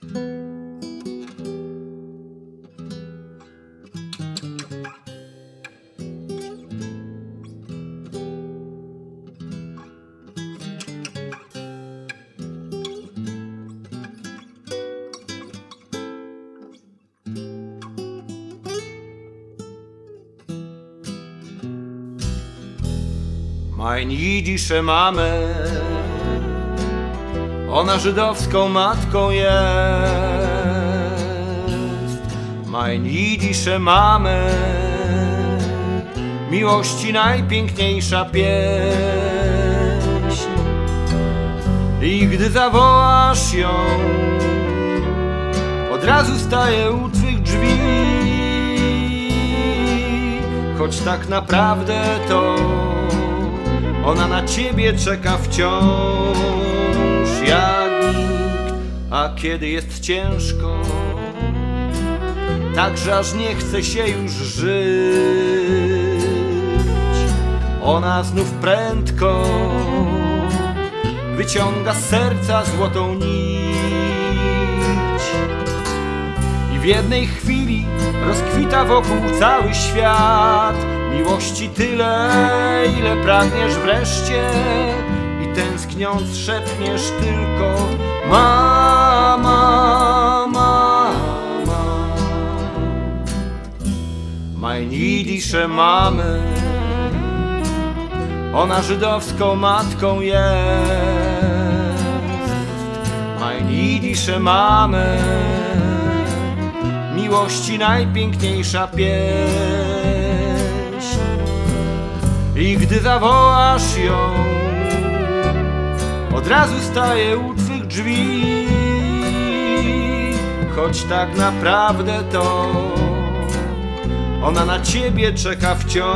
Mein jidische Mamę, ona żydowską matką jest. Mein jidische Mamę, miłości najpiękniejsza pieśń. I gdy zawołasz ją, od razu staje u twych drzwi. Choć tak naprawdę to ona na ciebie czeka wciąż jak nikt. A kiedy jest ciężko, tak że aż nie chce się już żyć, ona znów prędko wyciąga z serca złotą nić. I w jednej chwili rozkwita wokół cały świat. Miłości tyle, ile pragniesz wreszcie, i tęskniąc szepniesz tylko mama, mama. Mein jidische Mamę, ona żydowską matką jest. Mein jidische Mamę, miłości najpiękniejsza pieśń. I gdy zawołasz ją, od razu staje u twych drzwi. Choć tak naprawdę to ona na ciebie czeka wciąż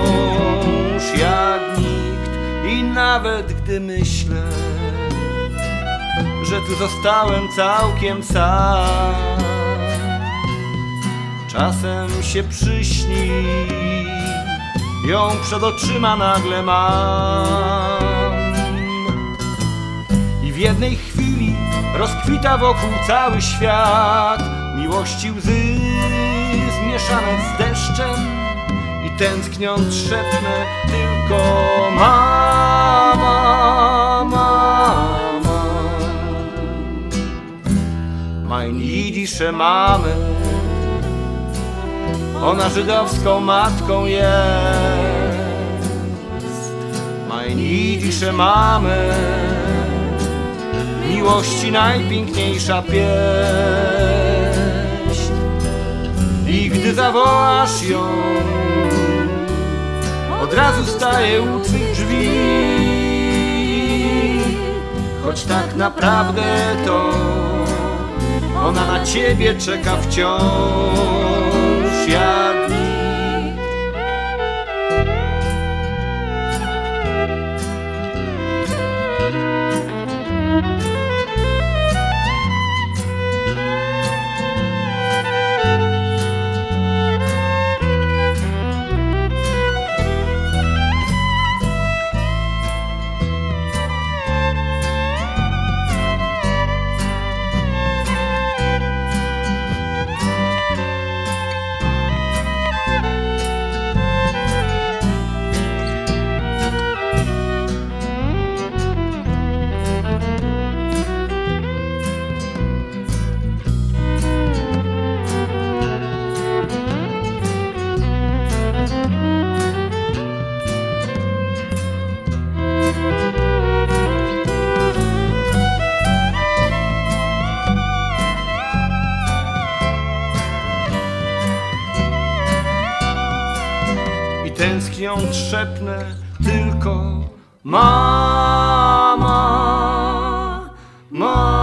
jak nikt. I nawet gdy myślę, że tu zostałem całkiem sam, czasem się przyśni, ją przed oczyma nagle mam. I w jednej chwili rozkwita wokół cały świat. Miłości łzy zmieszane z deszczem, i tęskniąc szepnę tylko mama, mama. Mein jidische Mamę, ona żydowską matką jest. Mein jidische Mamę, miłości najpiękniejsza pieśń. I gdy zawołasz ją, od razu staje u twych drzwi. Choć tak naprawdę to ona na ciebie czeka wciąż jak nikt. Tęskniąc szepnę tylko mama, mama.